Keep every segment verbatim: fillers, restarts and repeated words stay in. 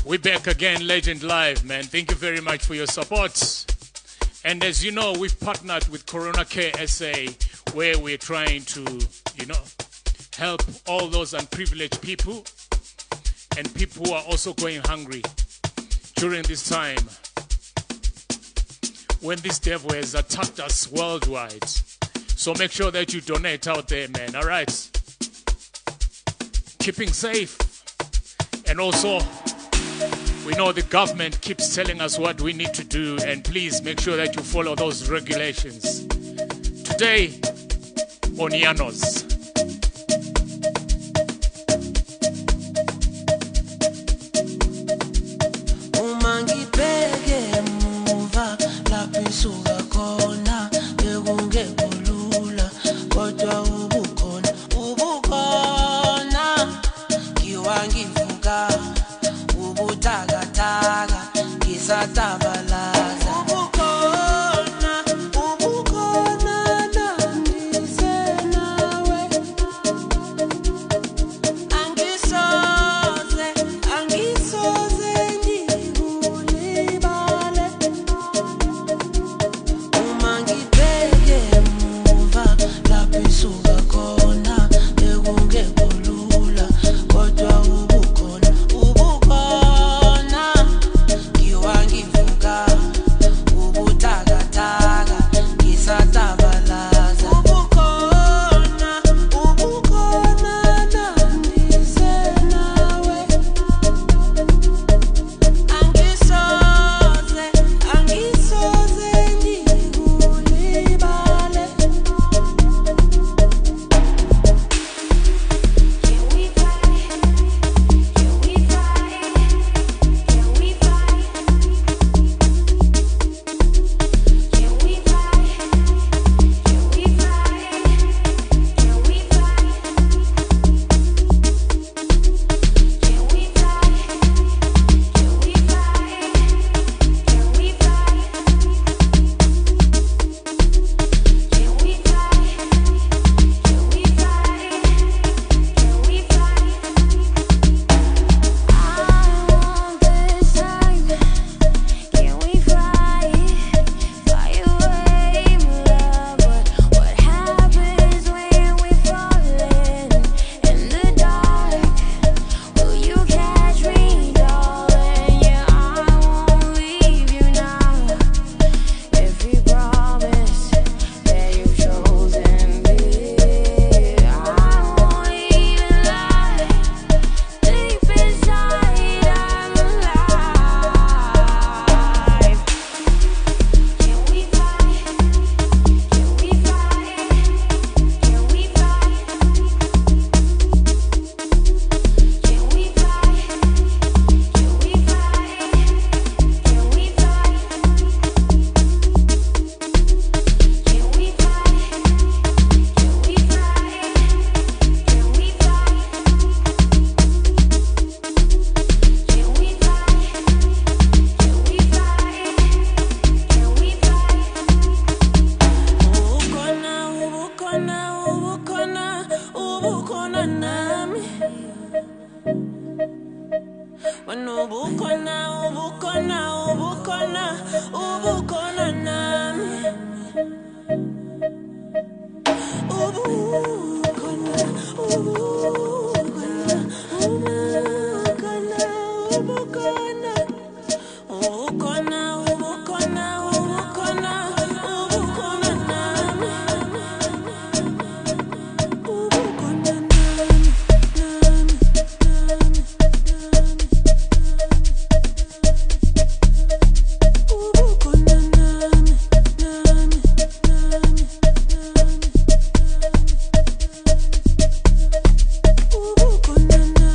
We're back again, Legend Live, man. Thank you very much for your support. And as you know, we've partnered with Corona Care S A, where we're trying to, you know, help all those unprivileged people and people who are also going hungry during this time when this devil has attacked us worldwide. So make sure that you donate out there, man. All right. Keeping safe. And also, we know the government keeps telling us what we need to do, and please make sure that you follow those regulations. Today, on Yanos. Ooh,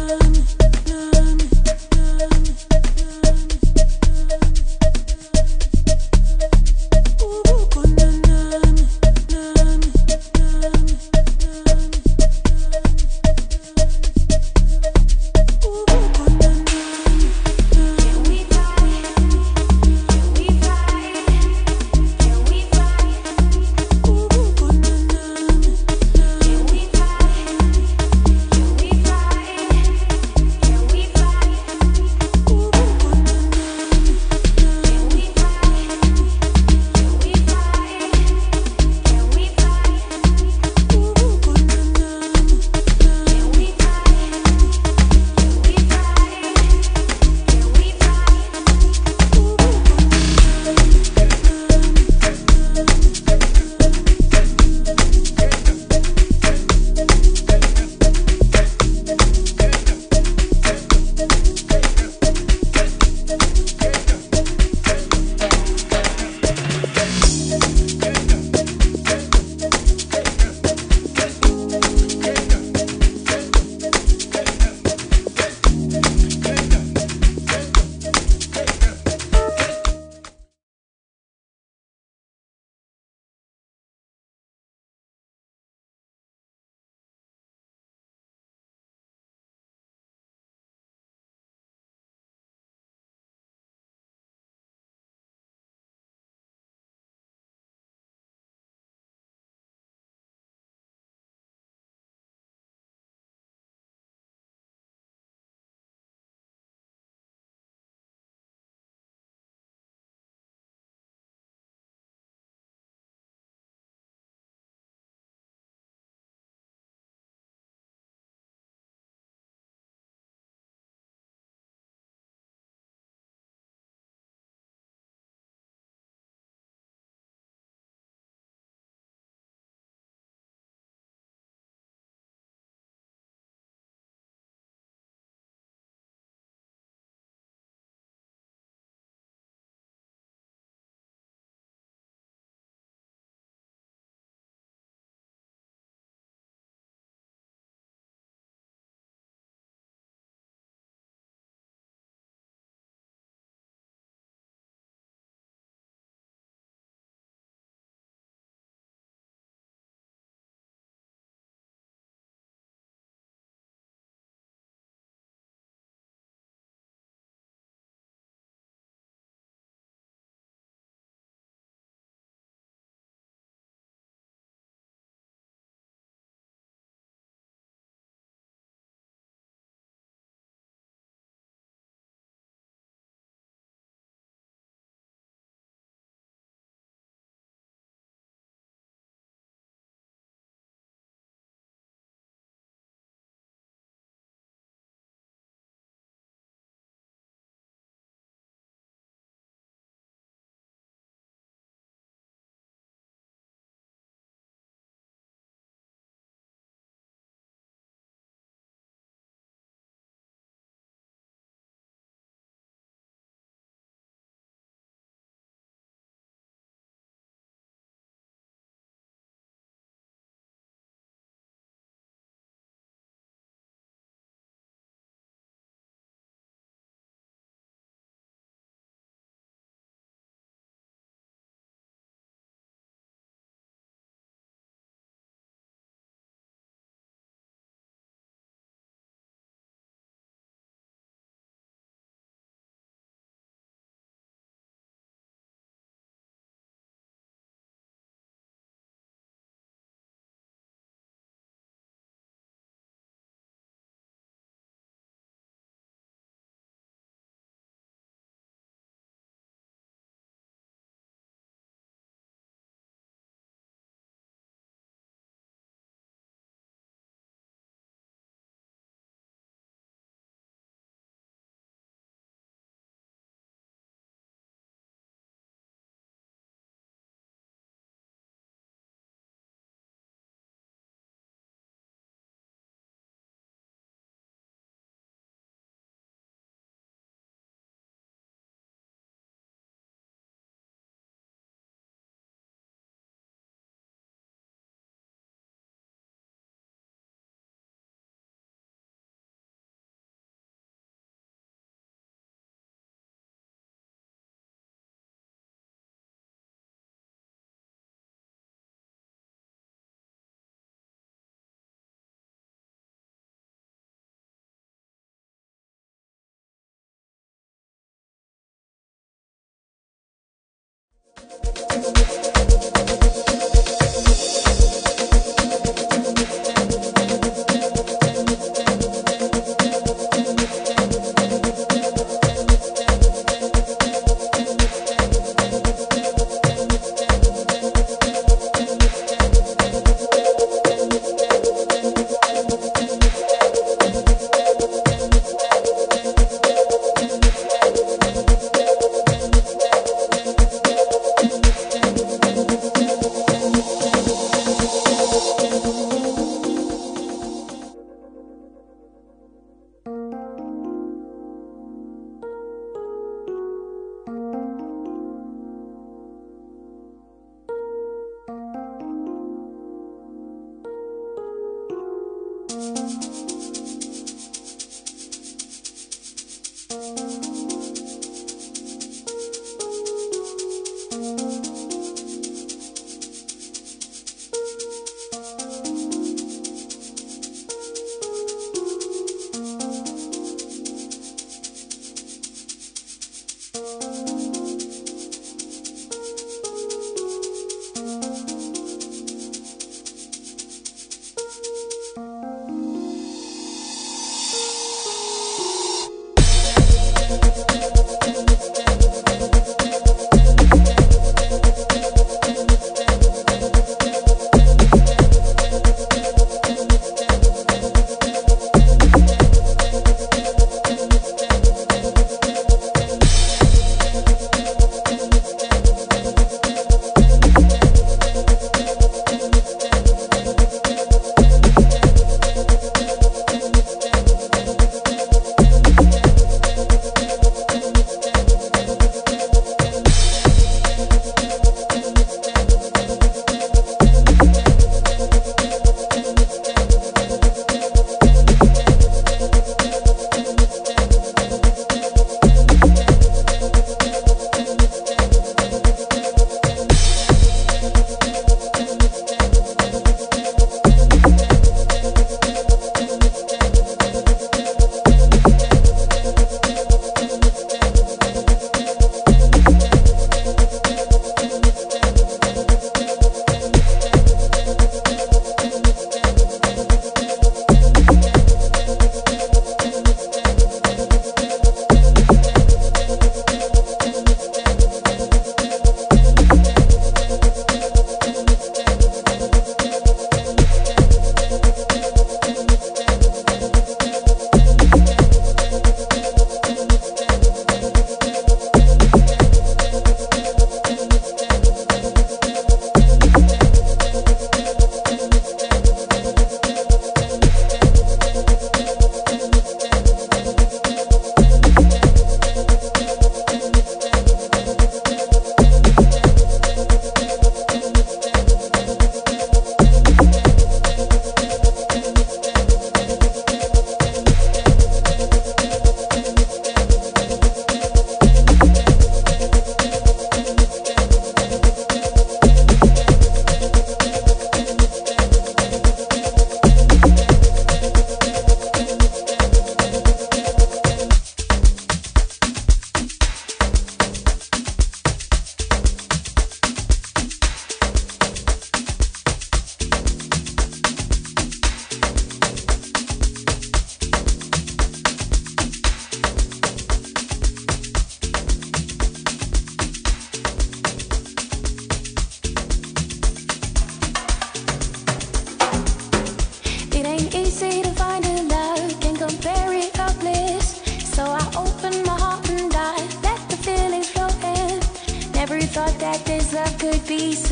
could be so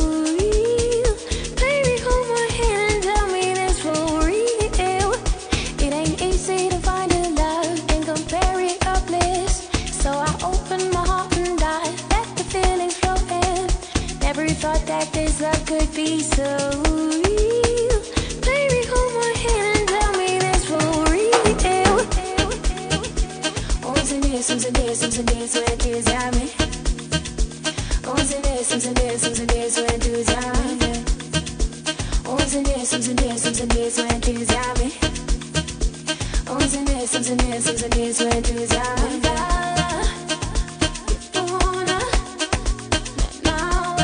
real. Baby, hold my hand and tell me this for real. It ain't easy to find a love and compare it or bliss. So I open my heart and I let the feelings flow in. Never thought that this love could be so real. Baby, hold my hand and tell me this for real. Once and this, once and this, once and this, when tears at me. Once and this, once and this, once and this, when tears at me. Once and this, once and this, once and this, when tears at me. Once and this, once and this, once and this, when tears at me. Now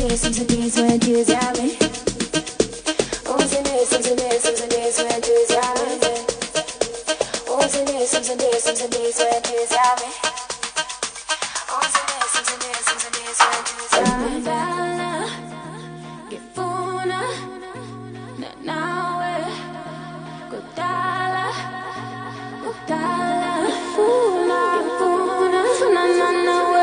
days, some days when tears are me. Oh, some days, some days, some days when tears are me. Oh, some days, some days, some days when tears are me. Oh, some days, some days, some days when tears are me. Bella, get funa, na nawe, kutala, kutala, funa, funa, na na nawe.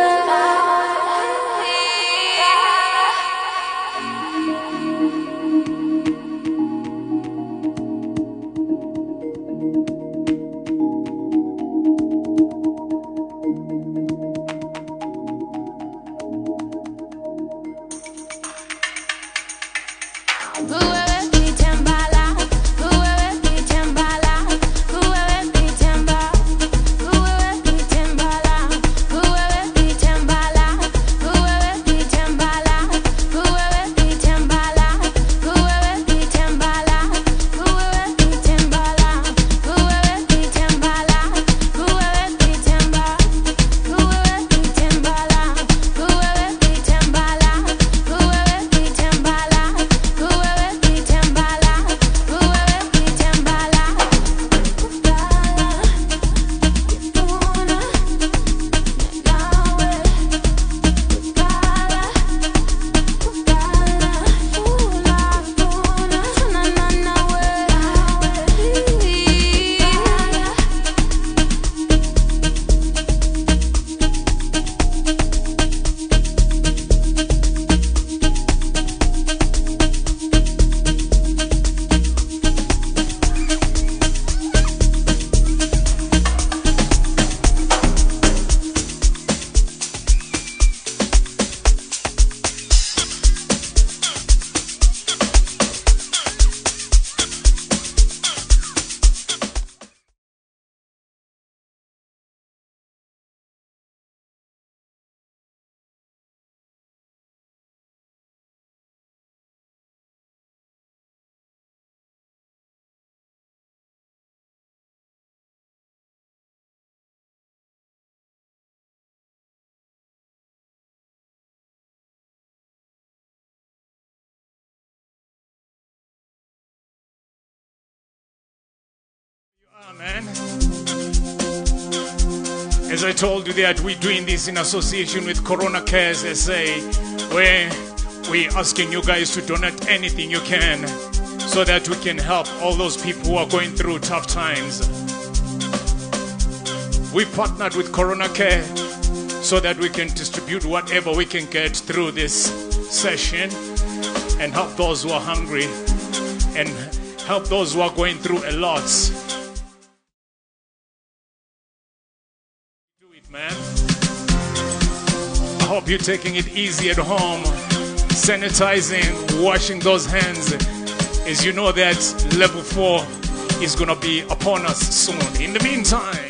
Man. As I told you that we're doing this in association with Corona Cares S A, where we're asking you guys to donate anything you can so that we can help all those people who are going through tough times. We partnered with Corona Care so that we can distribute whatever we can get through this session and help those who are hungry and help those who are going through a lot. Man, I hope you're taking it easy at home, sanitizing, washing those hands, as you know that level four is going to be upon us soon. In the meantime,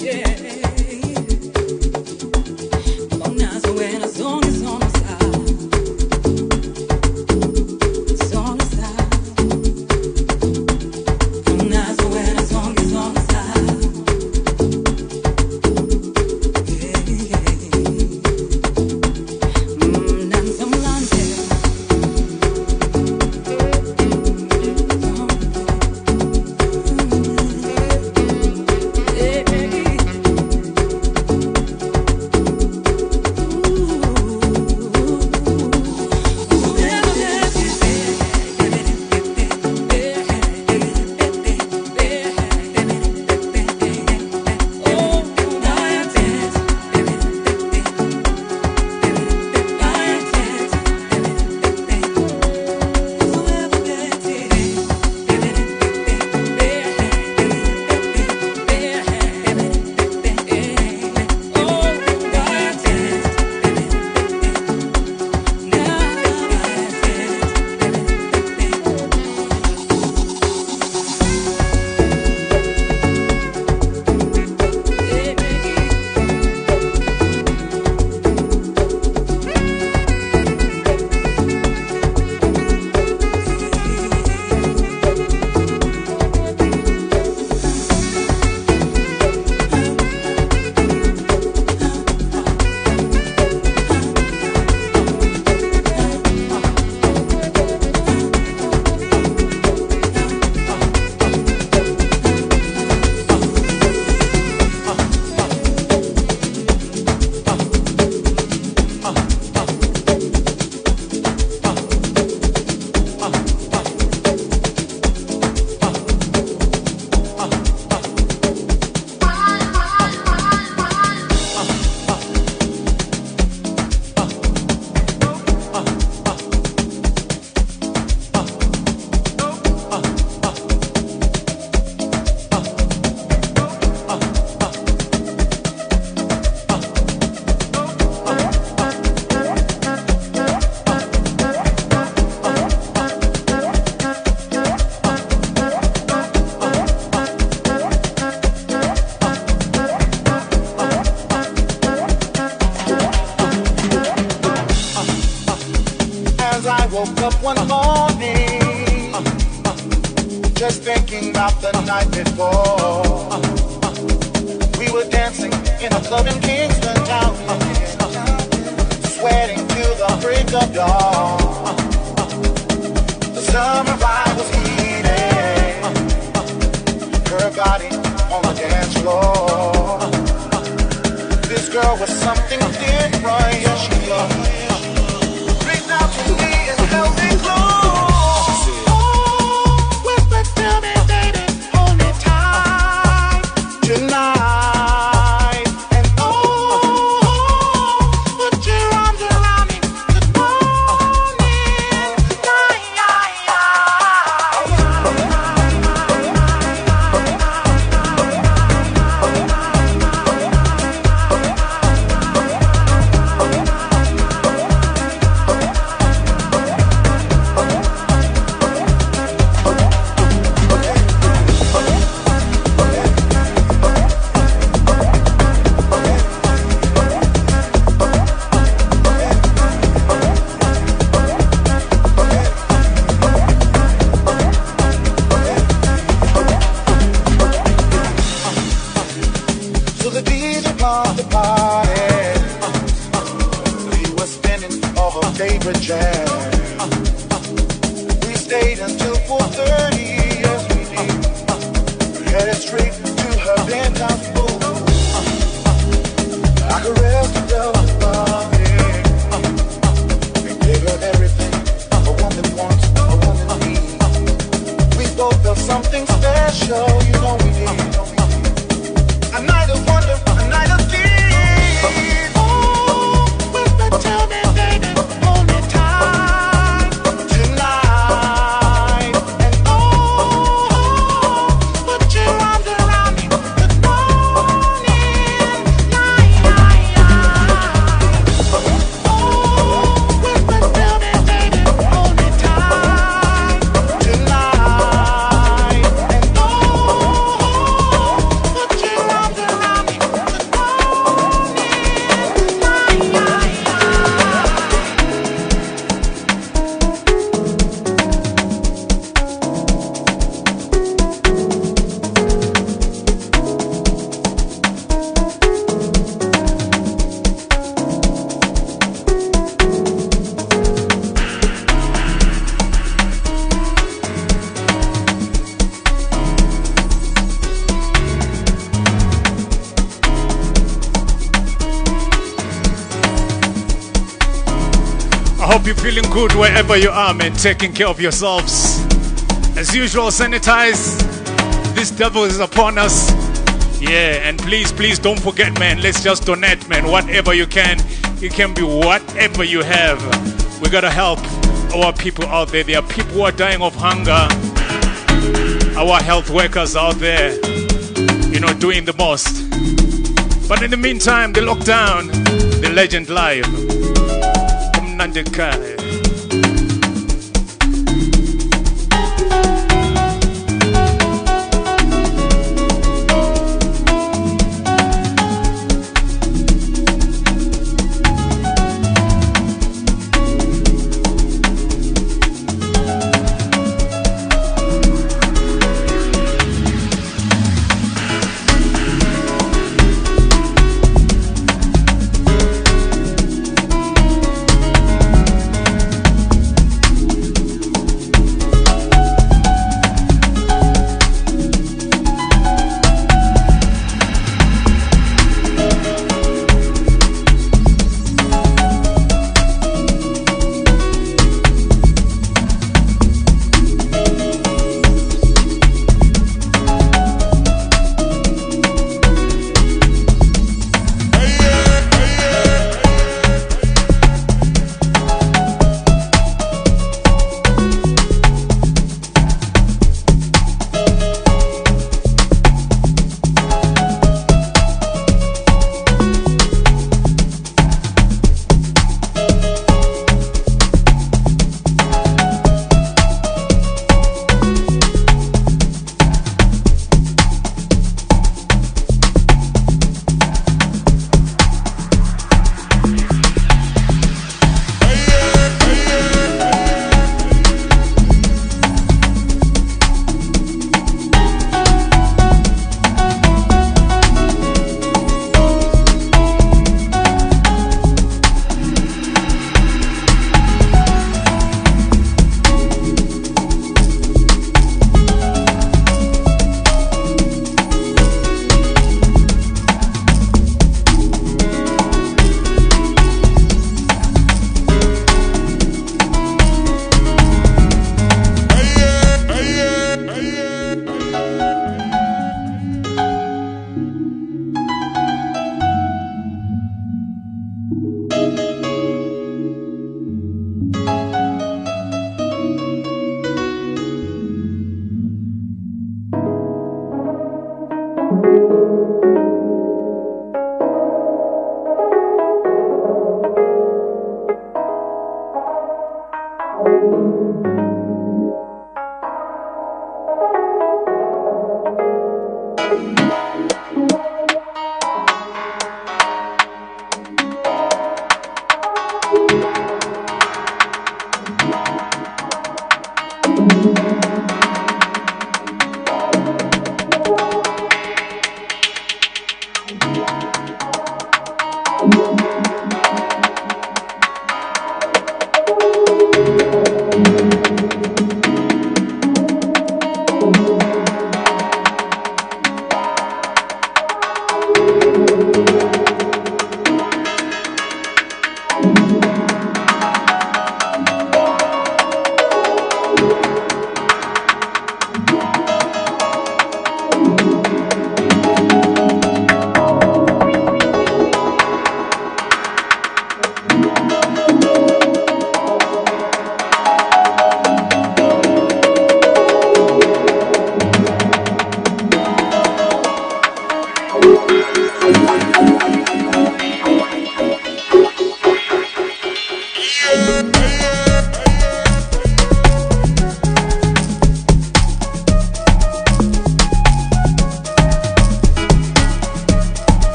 woke up one morning, just thinking about the night before. We were dancing in a club in Kingston town, sweating till the break of dawn. The summer vibe was heating, her body on the dance floor. This girl was something different, yeah, she was. Reached out to me and held me close. Oh, whisper to me, baby, hold me tight tonight. And oh, put your arms around me. Good morning, night. So the D J played the party. He was spinning all her favorite jams. We stayed until four thirty, yes we did. Headed straight to her penthouse pool. I caressed her velvet body and gave her everything a woman wants, a woman needs. We both felt something special, you know we did. A night of wonder, a night of peace. Oh, whisper to me, baby, hold me tight tonight. And oh, put your arms around hope you're feeling good wherever you are, man. Taking care of yourselves. As usual, sanitize. This devil is upon us. Yeah, and please, please don't forget, man. Let's just donate, man. Whatever you can. It can be whatever you have. We gotta help our people out there. There are people who are dying of hunger. Our health workers out there, you know, doing the most. But in the meantime, the lockdown, the legend live. Umnandekaya.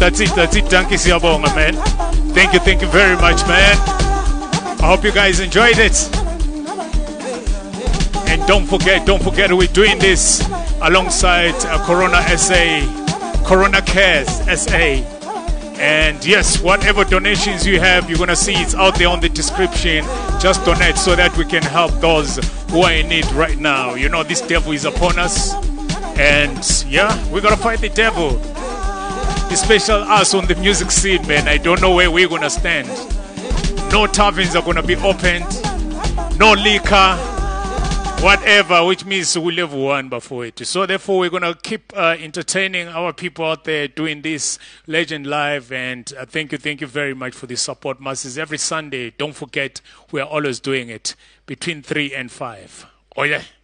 that's it, that's it. Thank you, Siyabonga, man. Thank you, thank you very much, man. I hope you guys enjoyed it. And don't forget, don't forget, we're doing this alongside uh, Corona S A, Corona Cares S A. And yes, whatever donations you have, you're gonna see it's out there on the description. Just donate so that we can help those who are in need right now. You know, this devil is upon us. And yeah, we're gonna fight the devil. Especially us on the music scene, man. I don't know where we're gonna stand. No taverns are gonna be opened. No liquor. Whatever, which means we'll have one before it. So therefore, we're going to keep uh, entertaining our people out there doing this Legend Live. And uh, thank you, thank you very much for the support, masses. Every Sunday, don't forget, we are always doing it between three and five. Oh, yeah.